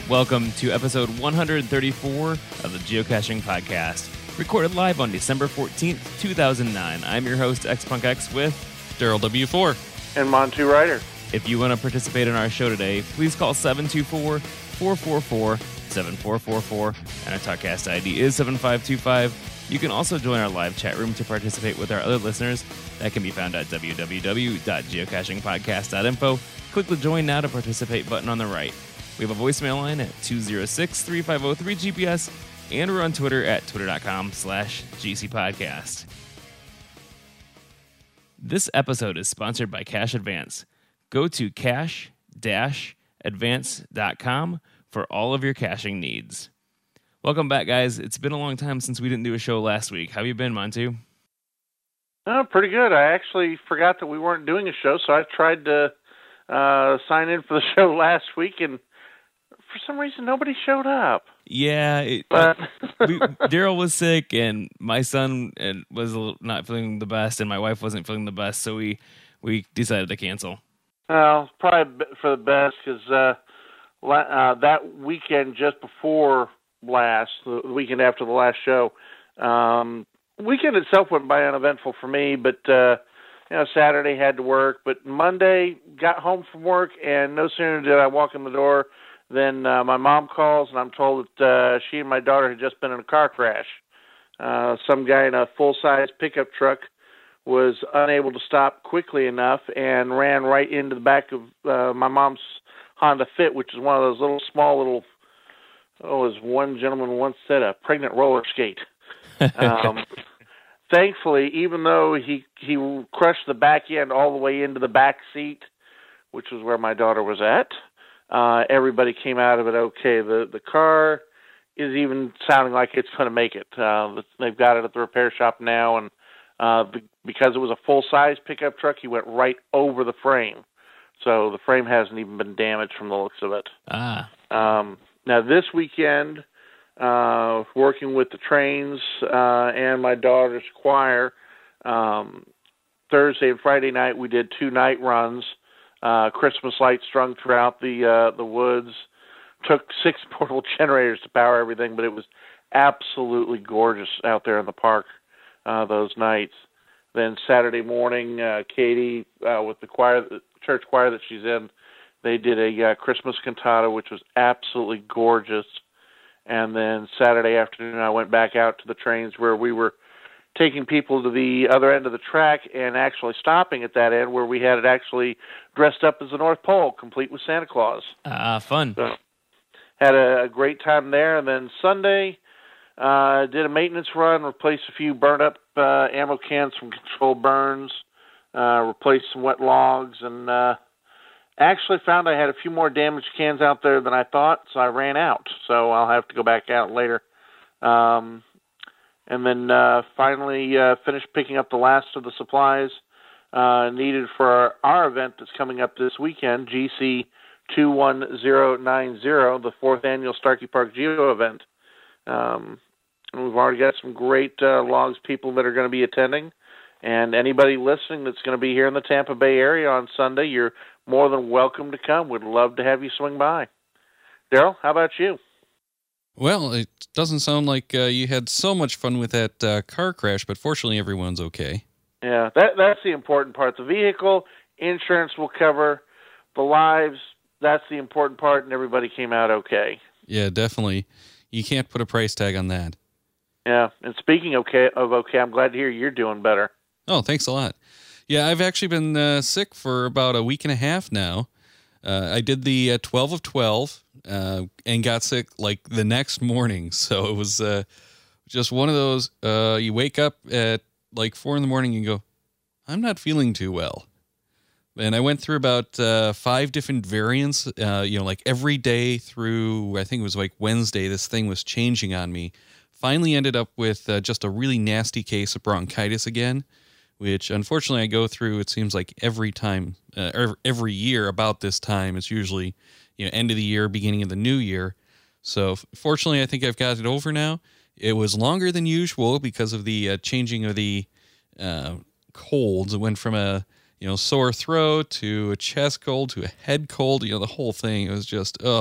Welcome to episode 134 of the Geocaching Podcast, recorded live on December 14th, 2009. I'm your host, XPunkX, with Daryl W4 and Montu Ryder. If you want to participate in our show today, please call 724-444-7444, and our TalkCast ID is 7525. You can also join our live chat room to participate with our other listeners. That can be found at www.geocachingpodcast.info. Click the Join Now to Participate button on the right. We have a voicemail line at 206-3503-GPS, and we're on Twitter at twitter.com/GCPodcast. This episode is sponsored by Cash Advance. Go to cash-advance.com for all of your caching needs. Welcome back, guys. It's been a long time since we didn't do a show last week. How have you been, Montu? Oh, pretty good. I actually forgot that we weren't doing a show, so I tried to sign in for the show last week, and for some reason nobody showed up. Yeah, Daryl was sick, and my son was not feeling the best, and my wife wasn't feeling the best, so we decided to cancel. Well, probably for the best, because that weekend just before the weekend after the last show, weekend itself went by uneventful for me, but Saturday had to work, but Monday got home from work, and no sooner did I walk in the door than my mom calls, and I'm told that she and my daughter had just been in a car crash. Some guy in a full-size pickup truck was unable to stop quickly enough and ran right into the back of my mom's Honda Fit, which is one of those small, as one gentleman once said, a pregnant roller skate. Thankfully, even though he crushed the back end all the way into the back seat, which was where my daughter was at, everybody came out of it okay. The car is even sounding like it's going to make it. They've got it at the repair shop now, and because it was a full-size pickup truck, he went right over the frame. So the frame hasn't even been damaged from the looks of it. Now, this weekend, working with the trains and my daughter's choir, Thursday and Friday night, we did 2 night runs. Christmas lights strung throughout the woods. Took 6 portable generators to power everything, but it was absolutely gorgeous out there in the park those nights. Then Saturday morning, Katie, with the church choir that she's in, they did a Christmas cantata, which was absolutely gorgeous. And then Saturday afternoon, I went back out to the trains where we were taking people to the other end of the track and actually stopping at that end where we had it actually dressed up as the North Pole, complete with Santa Claus. Fun. So, had a great time there. And then Sunday, did a maintenance run, replaced a few burnt-up ammo cans from Controlled Burns, replaced some wet logs, and actually found I had a few more damaged cans out there than I thought, so I ran out. So I'll have to go back out later. And then finally finished picking up the last of the supplies needed for our event that's coming up this weekend, GC 21090, the 4th annual Starkey Park Geo event. We've already got some great logs people that are going to be attending. And anybody listening that's going to be here in the Tampa Bay area on Sunday, you're more than welcome to come. We'd love to have you swing by. Daryl, how about you? Well, it doesn't sound like you had so much fun with that car crash, but fortunately everyone's okay. Yeah, that's the important part. The vehicle, insurance will cover. The lives, that's the important part, and everybody came out okay. Yeah, definitely. You can't put a price tag on that. Yeah, and speaking of okay, I'm glad to hear you're doing better. Oh, thanks a lot. Yeah, I've actually been sick for about a week and a half now. I did the 12 of 12 and got sick like the next morning. So it was just one of those, you wake up at like 4 a.m. and go, I'm not feeling too well. And I went through about 5 different variants, like every day through, I think it was like Wednesday, this thing was changing on me. Finally ended up with just a really nasty case of bronchitis again, which unfortunately I go through, it seems like every time, every year about this time. It's usually, end of the year, beginning of the new year. So fortunately, I think I've got it over now. It was longer than usual because of the changing of the colds. It went from a sore throat to a chest cold to a head cold. The whole thing. It was just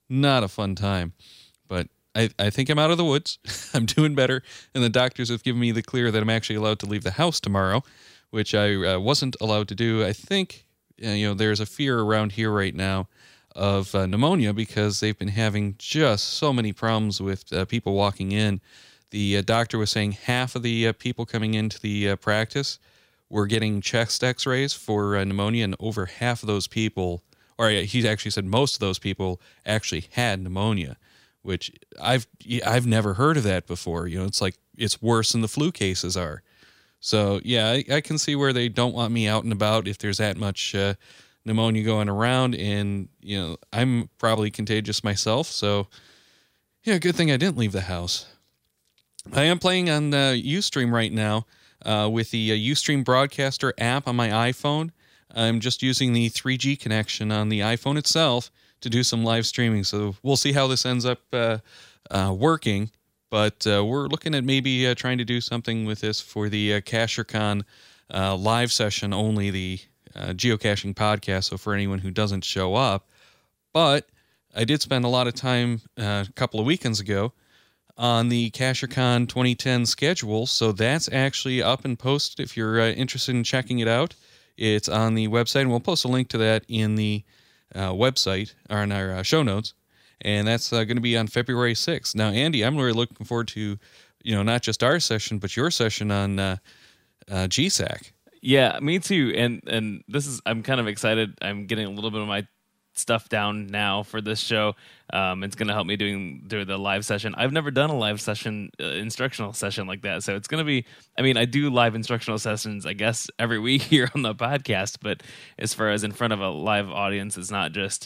Not a fun time. But I think I'm out of the woods. I'm doing better. And the doctors have given me the clear that I'm actually allowed to leave the house tomorrow, which I wasn't allowed to do. I think, there's a fear around here right now of pneumonia because they've been having just so many problems with people walking in. The doctor was saying half of the people coming into the practice were getting chest x-rays for pneumonia, and over half of those people, or he actually said most of those people actually had pneumonia, which I've never heard of that before. It's like it's worse than the flu cases are. So, yeah, I can see where they don't want me out and about if there's that much pneumonia going around, and, I'm probably contagious myself. So, yeah, good thing I didn't leave the house. I am playing on Ustream right now with the Ustream Broadcaster app on my iPhone. I'm just using the 3G connection on the iPhone itself to do some live streaming. So we'll see how this ends up working. But we're looking at maybe trying to do something with this for the CacherCon live session only, the geocaching podcast, so for anyone who doesn't show up. But I did spend a lot of time a couple of weekends ago on the CacherCon 2010 schedule, so that's actually up and posted if you're interested in checking it out. It's on the website, and we'll post a link to that in the website, or in our show notes, and that's going to be on February 6th. Now, Andy, I'm really looking forward to, not just our session, but your session on GSAC. Yeah, me too. And this is, I'm kind of excited. I'm getting a little bit of my stuff down now for this show. It's going to help me do the live session. I've never done a live session, instructional session like that. So it's going to be, I do live instructional sessions, I guess, every week here on the podcast, but as far as in front of a live audience, it's not just,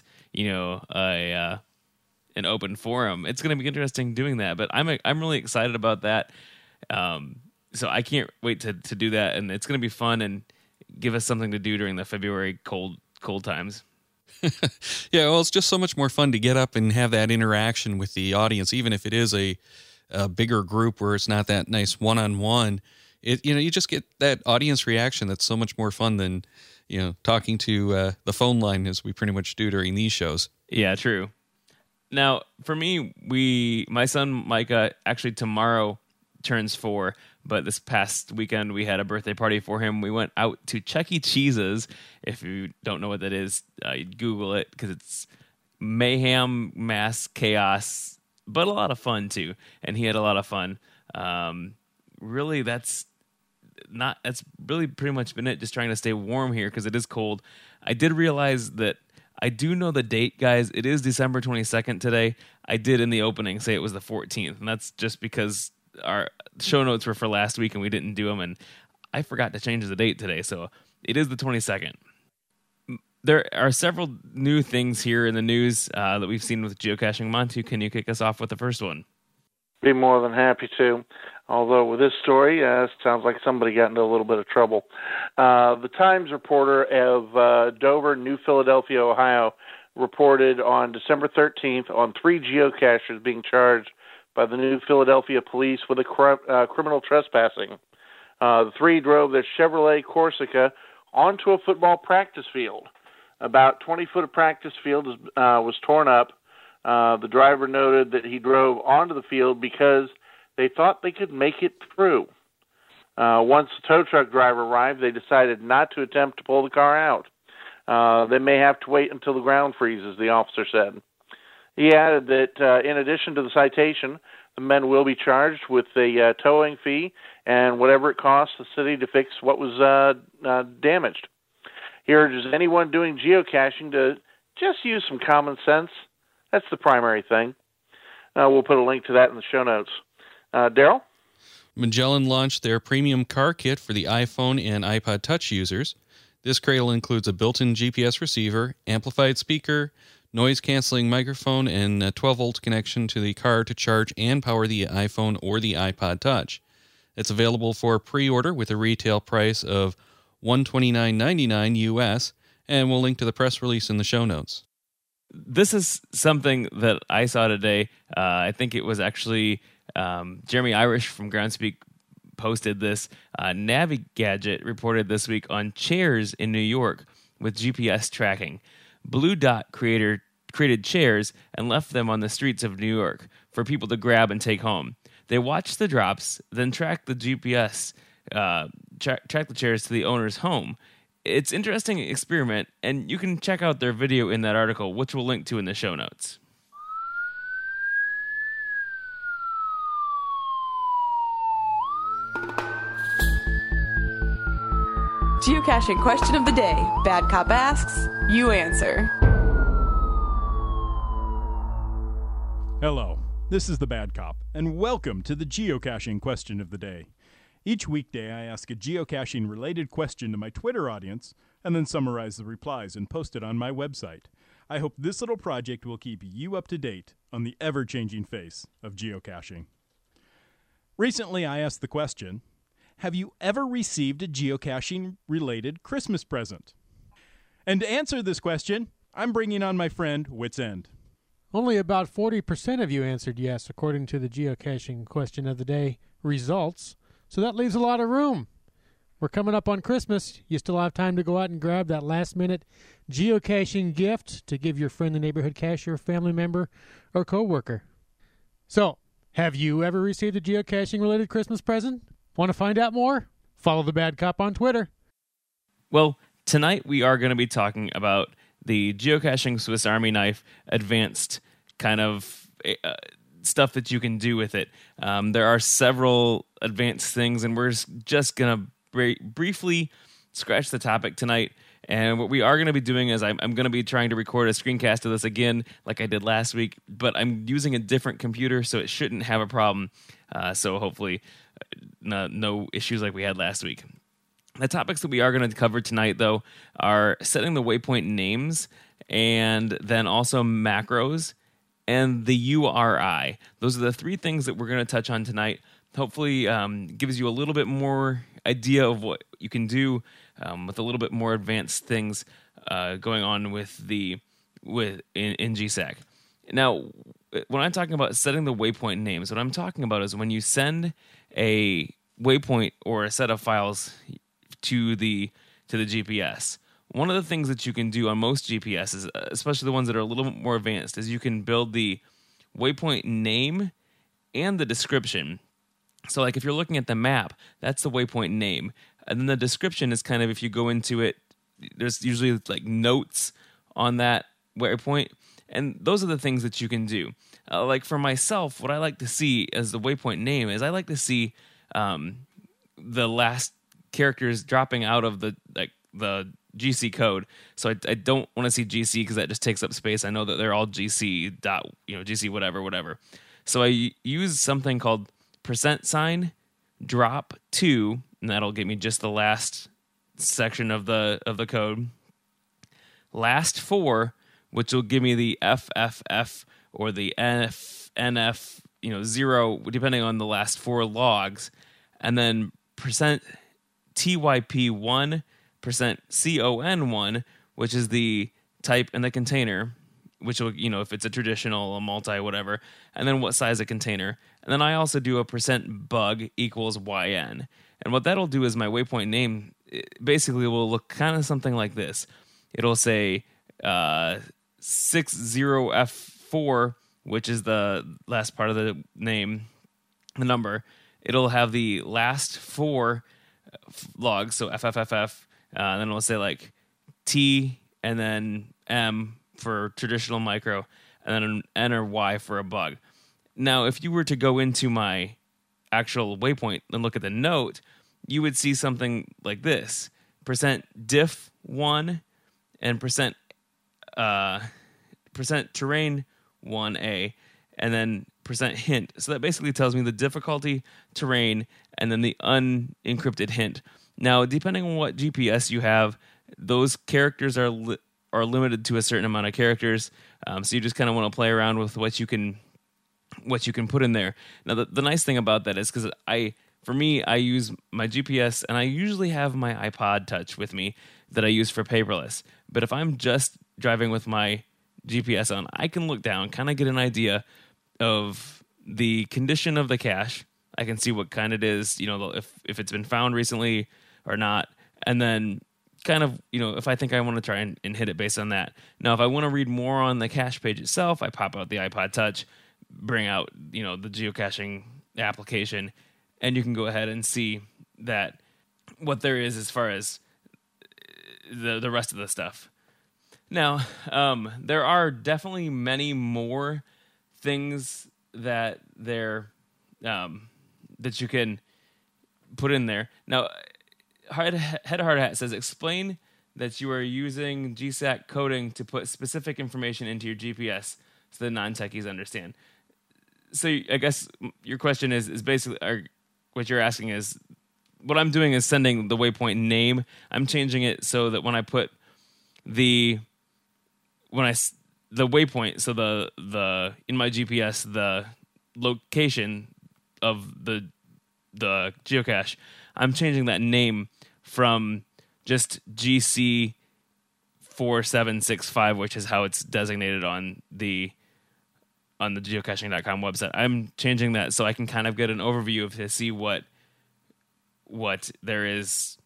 an open forum. It's going to be interesting doing that, but I'm really excited about that. So I can't wait to do that, and it's going to be fun and give us something to do during the February cold times. Yeah, well, it's just so much more fun to get up and have that interaction with the audience, even if it is a bigger group where it's not that nice one-on-one. You just get that audience reaction that's so much more fun than, talking to the phone line as we pretty much do during these shows. Yeah, true. Now, for me, my son Micah actually tomorrow turns 4, but this past weekend we had a birthday party for him. We went out to Chuck E. Cheese's. If you don't know what that is, Google it, because it's mayhem, mass, chaos, but a lot of fun too. And he had a lot of fun. Really, that's really pretty much been it. Just trying to stay warm here because it is cold. I did realize that I do know the date, guys. It is December 22nd today. I did in the opening say it was the 14th, and that's just because our show notes were for last week and we didn't do them, and I forgot to change the date today, so it is the 22nd. There are several new things here in the news that we've seen with geocaching. Montu, can you kick us off with the first one? Be more than happy to. Although with this story, it sounds like somebody got into a little bit of trouble. The Times reporter of Dover, New Philadelphia, Ohio, reported on December 13th on 3 geocachers being charged by the New Philadelphia police with a criminal trespassing. The 3 drove their Chevrolet Corsica onto a football practice field. About 20 foot of practice field was torn up. The driver noted that he drove onto the field because they thought they could make it through. Once the tow truck driver arrived, they decided not to attempt to pull the car out. They may have to wait until the ground freezes, the officer said. He added that in addition to the citation, the men will be charged with a towing fee and whatever it costs the city to fix what was damaged. He urges anyone doing geocaching to just use some common sense. That's the primary thing. We'll put a link to that in the show notes. Daryl? Magellan launched their premium car kit for the iPhone and iPod Touch users. This cradle includes a built-in GPS receiver, amplified speaker, noise-canceling microphone, and a 12-volt connection to the car to charge and power the iPhone or the iPod Touch. It's available for pre-order with a retail price of $129.99 US, and we'll link to the press release in the show notes. This is something that I saw today. I think it was Jeremy Irish from Groundspeak posted this. Navigadget reported this week on chairs in New York with GPS tracking. Blue Dot creator created chairs and left them on the streets of New York for people to grab and take home. They watched the drops, then tracked the GPS, track the chairs to the owner's home. It's an interesting experiment, and you can check out their video in that article, which we'll link to in the show notes. Geocaching question of the day. Bad Cop asks, you answer. Hello, this is the Bad Cop, and welcome to the geocaching question of the day. Each weekday, I ask a geocaching-related question to my Twitter audience, and then summarize the replies and post it on my website. I hope this little project will keep you up to date on the ever-changing face of geocaching. Recently, I asked the question, have you ever received a geocaching-related Christmas present? And to answer this question, I'm bringing on my friend, Wits End. Only about 40% of you answered yes, according to the geocaching question of the day results. So that leaves a lot of room. We're coming up on Christmas. You still have time to go out and grab that last-minute geocaching gift to give your friend, the neighborhood cacher, family member, or coworker. So, have you ever received a geocaching-related Christmas present? Want to find out more? Follow the Bad Cop on Twitter. Well, tonight we are going to be talking about the geocaching Swiss Army knife advanced kind of stuff that you can do with it. There are several advanced things, and we're just going to briefly scratch the topic tonight. And what we are going to be doing is I'm going to be trying to record a screencast of this again like I did last week, but I'm using a different computer, so it shouldn't have a problem. So hopefully no issues like we had last week. The topics that we are going to cover tonight, though, are setting the waypoint names and then also macros and the URI. Those are the three things that we're going to touch on tonight. Hopefully gives you a little bit more idea of what you can do with a little bit more advanced things going on in GSAC. Now, when I'm talking about setting the waypoint names, what I'm talking about is when you send a waypoint or a set of files to the GPS. One of the things that you can do on most GPSs, especially the ones that are a little bit more advanced, is you can build the waypoint name and the description. So like if you're looking at the map, that's the waypoint name. And then the description is kind of, if you go into it, there's usually like notes on that waypoint. And those are the things that you can do. Like for myself, what I like to see as the waypoint name is I like to see the last characters dropping out of the GC code. So I don't want to see GC because that just takes up space. I know that they're all GC dot, GC whatever. So I use something called %, drop 2, and that'll give me just the last section of the code. Last 4, which will give me the FFF or the NF, 0, depending on the last 4 logs, and then %TYP1, %CON1, which is the type and the container, which will, if it's a traditional, a multi, whatever, and then what size a container. And then I also do a %bug equals YN. And what that'll do is my waypoint name basically will look kind of something like this. It'll say 60F4, which is the last part of the name, the number. It'll have the last 4 logs, so FFFF, and then it'll say like T and then M for traditional micro, and then an N or Y for a bug. Now, if you were to go into my actual waypoint and look at the note, you would see something like this: %diff1 and %terrain 1A, and then %hint. So that basically tells me the difficulty, terrain, and then the unencrypted hint. Now, depending on what GPS you have, those characters are limited to a certain amount of characters. So you just kind of want to play around with what you can put in there. Now, the nice thing about that is because I use my GPS, and I usually have my iPod Touch with me that I use for paperless. But if I'm just driving with my GPS on, I can look down, kind of get an idea of the condition of the cache. I can see what kind it is, if it's been found recently or not, and then kind of, if I think I want to try and hit it based on that. Now, if I want to read more on the cache page itself, I pop out the iPod Touch, bring out, the geocaching application, and you can go ahead and see that what there is as far as the rest of the stuff. Now, there are definitely many more things that that you can put in there. Now, Head Hard Hat says, explain that you are using GSAC coding to put specific information into your GPS so the non-techies understand. So I guess your question is basically, or what you're asking is, what I'm doing is sending the waypoint name. I'm changing it so that when I put the waypoint, so the in my GPS, the location of the geocache, I'm changing that name from just GC 4765, which is how it's designated on the geocaching.com website. I'm changing that so I can kind of get an overview to see what there is,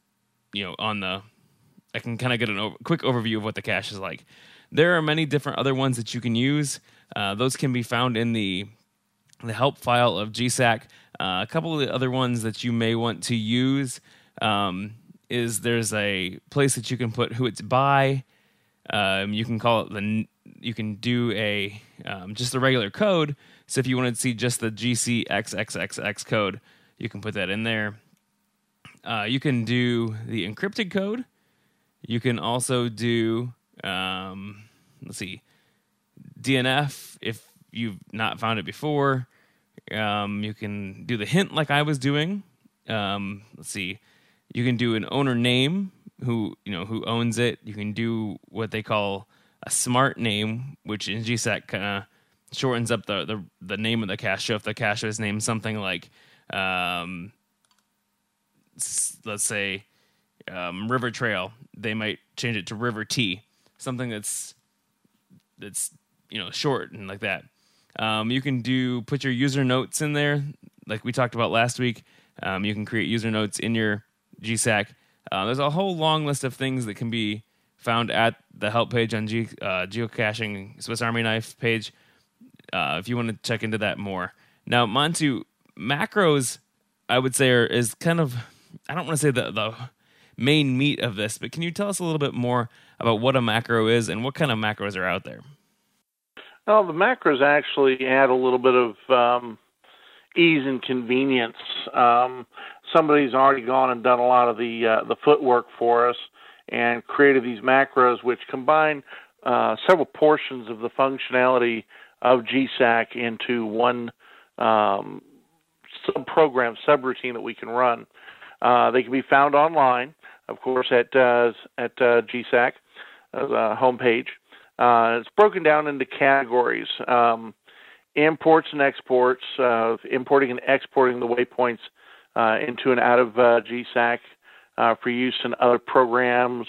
I can kind of get a quick overview of what the cache is like. There are many different other ones that you can use. Those can be found in the help file of GSAC. A couple of the other ones that you may want to use is there's a place that you can put who it's by. You can call it you can do a just the regular code. So if you want to see just the GCXXXX code, you can put that in there. You can do the encrypted code. You can also do, DNF if you've not found it before. You can do the hint like I was doing. You can do an owner name, who owns it. You can do what they call a smart name, which in GSAC kind of shortens up the name of the cache. So if the cache is named something like, let's say, River Trail, they might change it to River T, something that's short and like that. You can put your user notes in there, like we talked about last week. You can create user notes in your GSAC. There's a whole long list of things that can be found at the help page on geocaching Swiss Army Knife page, if you want to check into that more. Now, Montu, macros, I would say, is kind of, I don't want to say the main meat of this, but can you tell us a little bit more about what a macro is and what kind of macros are out there? Well, the macros actually add a little bit of ease and convenience. Somebody's already gone and done a lot of the footwork for us and created these macros, which combine several portions of the functionality of GSAC into one sub-program, subroutine that we can run. They can be found online, of course, at GSAC homepage. It's broken down into categories: imports and exports, importing and exporting the waypoints into and out of GSAC for use in other programs,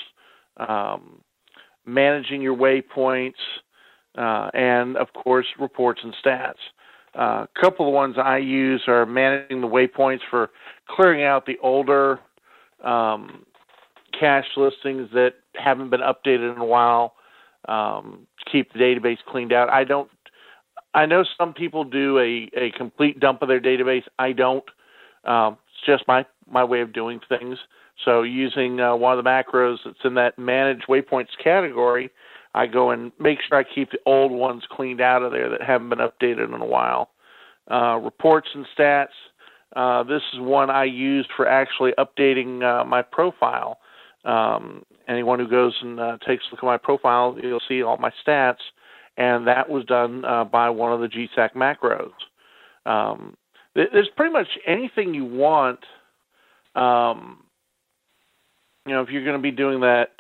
managing your waypoints, and, of course, reports and stats. A couple of ones I use are managing the waypoints for clearing out the older cache listings that haven't been updated in a while. Keep the database cleaned out. I know some people do a complete dump of their database. I don't. It's just my way of doing things. So using one of the macros that's in that manage waypoints category, I go and make sure I keep the old ones cleaned out of there that haven't been updated in a while. Reports and stats. This is one I used for actually updating my profile. Anyone who goes and takes a look at my profile, you'll see all my stats, and that was done by one of the GSAC macros. There's pretty much anything you want. If you're going to be doing that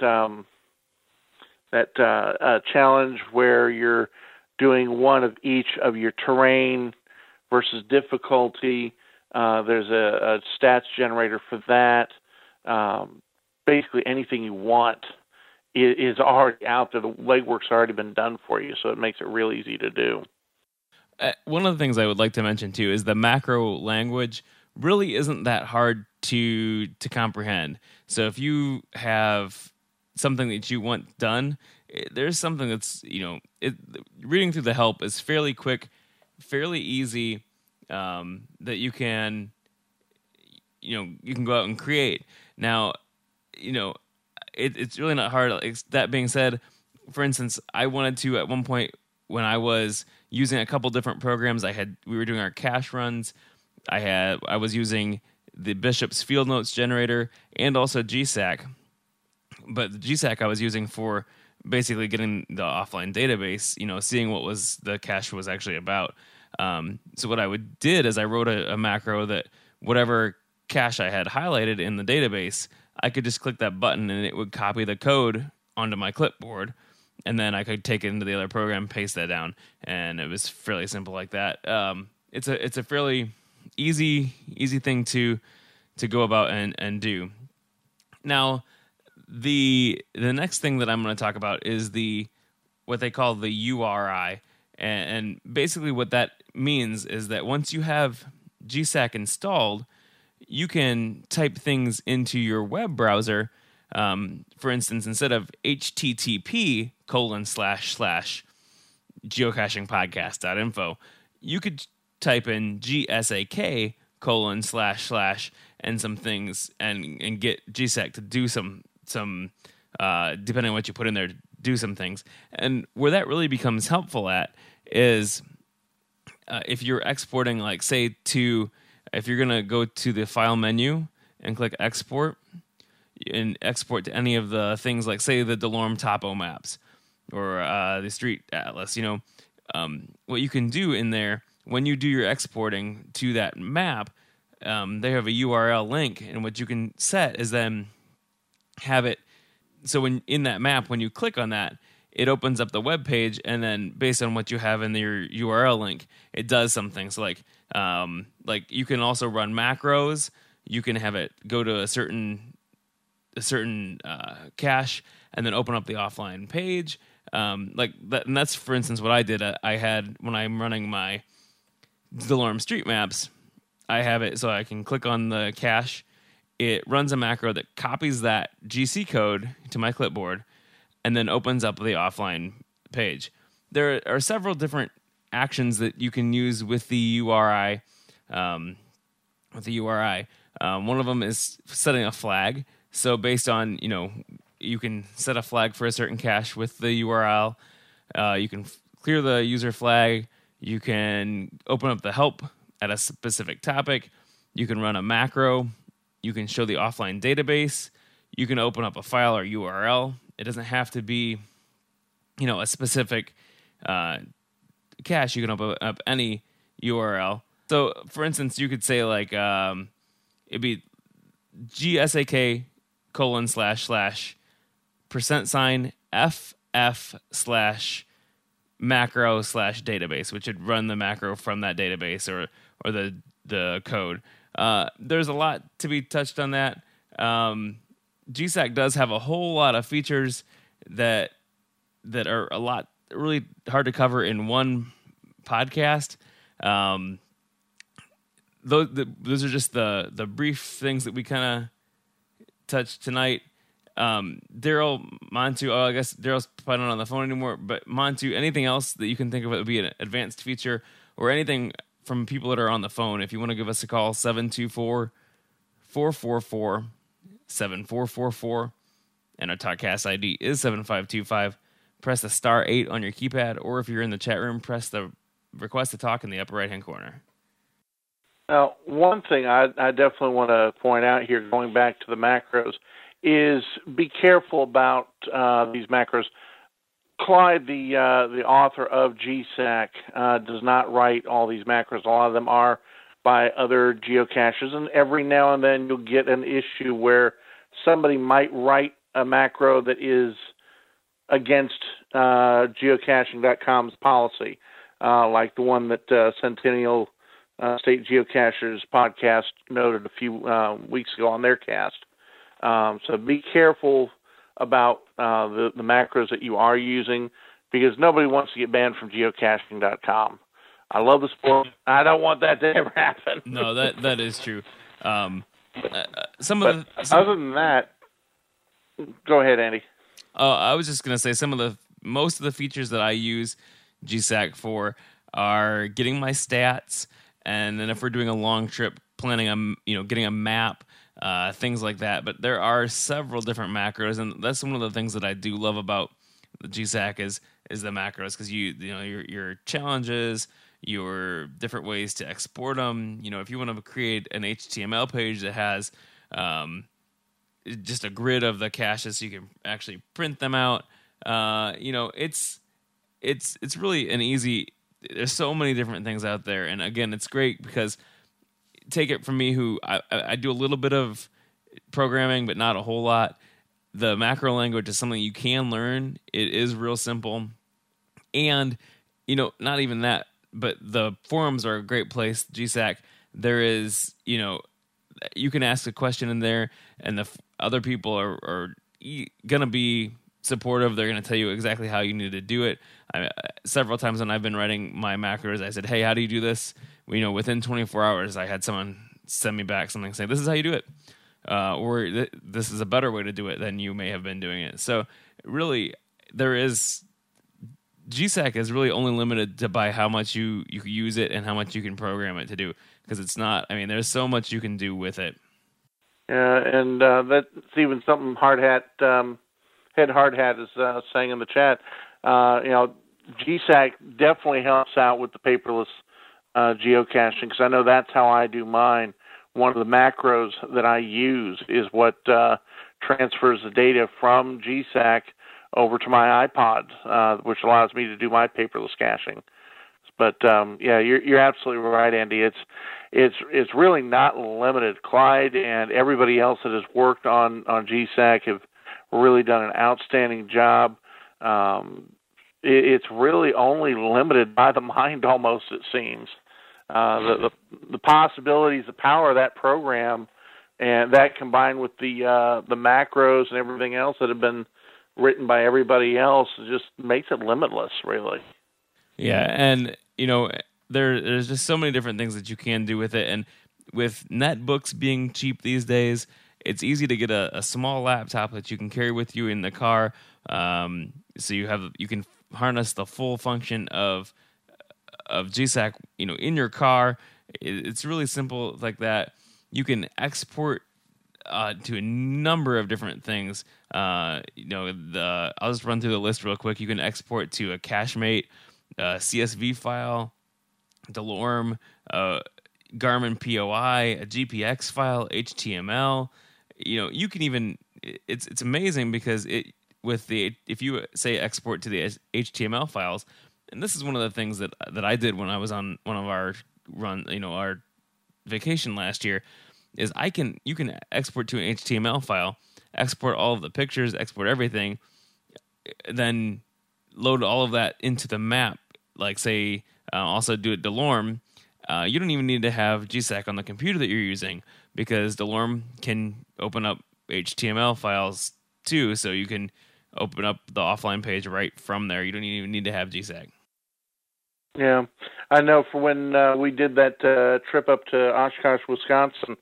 challenge where you're doing one of each of your terrain versus difficulty, there's a stats generator for that. Basically anything you want is already out there. The legwork's already been done for you, so it makes it real easy to do. One of the things I would like to mention, too, is the macro language really isn't that hard to comprehend. So if you have something that you want done, there's something that's, reading through the help is fairly quick, fairly easy, that you can go out and create. Now, it's really not hard. That being said, for instance, I wanted to, at one point when I was using a couple different programs, we were doing our cache runs. I was using the Bishop's Field Notes generator and also GSAC. But the GSAC I was using for basically getting the offline database, seeing what the cache was actually about. So what I did is I wrote a macro that whatever cache I had highlighted in the database, I could just click that button and it would copy the code onto my clipboard, and then I could take it into the other program, paste that down, and it was fairly simple like that. It's a fairly easy thing to go about and do. Now, the next thing that I'm going to talk about is what they call the URI, and basically what that means is that once you have GSAC installed, you can type things into your web browser. For instance, instead of http://geocachingpodcast.info, you could type in GSAK:/ and some things and get GSAC to do some depending on what you put in there, do some things. And where that really becomes helpful at is if you're exporting, like say if you're going to go to the file menu and click export and export to any of the things, like say the DeLorme topo maps or the street atlas, what you can do in there when you do your exporting to that map, they have a URL link, and what you can set is then have it so when in that map, when you click on that, it opens up the web page, and then based on what you have in your URL link, it does something. So like you can also run macros. You can have it go to a certain cache and then open up the offline page. Like that, and that's, for instance, what I did. I had, when I'm running my DeLorme street maps, I have it so I can click on the cache. It runs a macro that copies that GC code to my clipboard and then opens up the offline page. There are several different actions that you can use with the URI. One of them is setting a flag. So based on, you can set a flag for a certain cache with the URL. You can clear the user flag. You can open up the help at a specific topic. You can run a macro. You can show the offline database. You can open up a file or URL. It doesn't have to be, a specific cache. You can open up any URL. So, for instance, you could say it'd be GSAK:/ $FF/macro/database, which would run the macro from that database or the code. There's a lot to be touched on that. GSAC does have a whole lot of features that are a lot really hard to cover in one podcast. Those are just the brief things that we kind of touched tonight. Daryl, Montu, I guess Daryl's probably not on the phone anymore, but Montu, anything else that you can think of that would be an advanced feature or anything from people that are on the phone, if you want to give us a call, 724-444-7444, and our TalkCast ID is 7525. Press the *8 on your keypad, or if you're in the chat room, press the request to talk in the upper right-hand corner. Now, one thing I definitely want to point out here, going back to the macros, is be careful about these macros. Clyde, the author of GSAC, does not write all these macros. A lot of them are by other geocaches, and every now and then you'll get an issue where somebody might write a macro that is against geocaching.com's policy, like the one that Centennial State Geocachers podcast noted a few weeks ago on their cast. So be careful about the macros that you are using, because nobody wants to get banned from geocaching.com. I love the sport. I don't want that to ever happen. No, that is true. Other than that, go ahead, Andy. I was just gonna say most of the features that I use GSAC for are getting my stats, and then if we're doing a long trip, planning getting a map, things like that. But there are several different macros, and that's one of the things that I do love about the GSAC is the macros, because your challenges, your different ways to export them. If you want to create an HTML page that has just a grid of the caches, so you can actually print them out. It's really an easy. There's so many different things out there, and again, it's great because take it from me, who I do a little bit of programming, but not a whole lot. The macro language is something you can learn. It is real simple, and not even that, but the forums are a great place. GSAC, there is you can ask a question in there, and the other people are gonna be supportive. They're going to tell you exactly how you need to do it. Several times when I've been writing my macros, I said, hey, how do you do this? Within 24 hours, I had someone send me back something saying, this is how you do it. Or this is a better way to do it than you may have been doing it. So really, GSAC is really only limited to by how much you use it and how much you can program it to do. Because it's not, there's so much you can do with it. And that's even something Head Hard Hat is saying in the chat. GSAC definitely helps out with the paperless geocaching, because I know that's how I do mine. One of the macros that I use is what transfers the data from GSAC over to my iPod, which allows me to do my paperless caching. But you're absolutely right, Andy. It's really not limited. Clyde and everybody else that has worked on GSAC have really done an outstanding job. It's really only limited by the mind, almost, it seems. The possibilities, the power of that program, and that combined with the macros and everything else that have been written by everybody else, just makes it limitless, really. Yeah, and there's just so many different things that you can do with it, and with netbooks being cheap these days, it's easy to get a small laptop that you can carry with you in the car, so you can harness the full function of GSAC, in your car. It's really simple like that. You can export to a number of different things. I'll just run through the list real quick. You can export to a CacheMate, CSV file, Delorme, Garmin POI, a GPX file, HTML. You can even, it's amazing because if you say export to the HTML files, and this is one of the things that I did when I was on one of our our vacation last year, is you can export to an HTML file, export all of the pictures, export everything, then load all of that into the map. Like say, also do it Delorme. You don't even need to have GSAC on the computer that you're using, because Delorme can open up HTML files too, so you can open up the offline page right from there. You don't even need to have GSAC. Yeah, I know for when we did that trip up to Oshkosh, Wisconsin,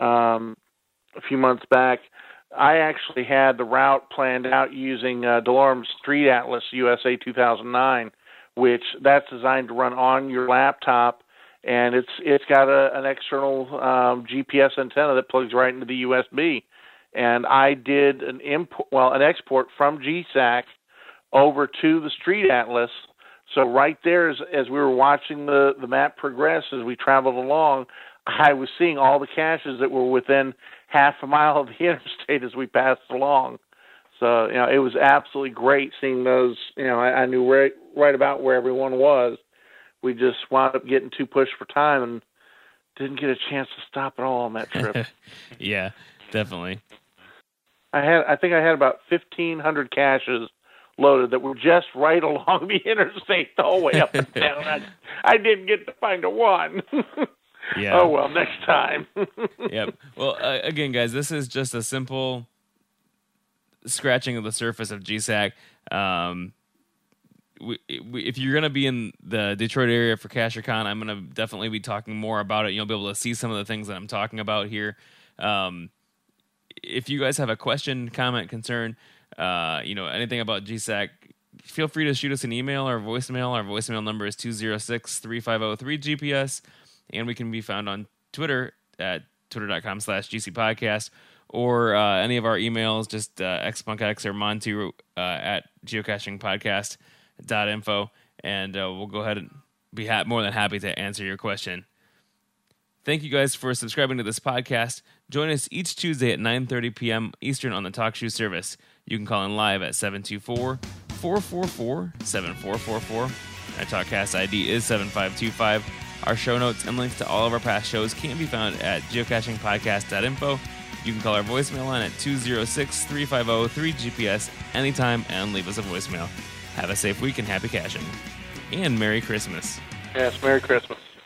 a few months back, I actually had the route planned out using Delorme's Street Atlas USA 2009, which that's designed to run on your laptop, and it's got an external GPS antenna that plugs right into the USB. And I did an export from GSAC over to the Street Atlas. So right there, as we were watching the map progress as we traveled along, I was seeing all the caches that were within half a mile of the interstate as we passed along. So, it was absolutely great seeing those. I knew right about where everyone was. We just wound up getting too pushed for time and didn't get a chance to stop at all on that trip. Yeah, definitely. I think I had about 1,500 caches loaded that were just right along the interstate the whole way up and down. I didn't get to find a one. Yeah. Oh, well, next time. Yep. Well, again, guys, this is just a simple scratching of the surface of GSAC. If you're going to be in the Detroit area for CacherCon, I'm going to definitely be talking more about it. You'll be able to see some of the things that I'm talking about here. If you guys have a question, comment, concern, anything about GSAC, feel free to shoot us an email or voicemail. Our voicemail number is 206-350-3GPS, and we can be found on Twitter at twitter.com/GCPodcast, or any of our emails, just xpunkx or Montu at geocachingpodcast.info, and we'll go ahead and be more than happy to answer your question. Thank you guys for subscribing to this podcast. Join us each Tuesday at 9:30 p.m. Eastern on the TalkShoe service. You can call in live at 724-444-7444. Our TalkCast ID is 7525. Our show notes and links to all of our past shows can be found at geocachingpodcast.info. You can call our voicemail line at 206-350-3GPS anytime and leave us a voicemail. Have a safe week and happy caching. And Merry Christmas. Yes, Merry Christmas.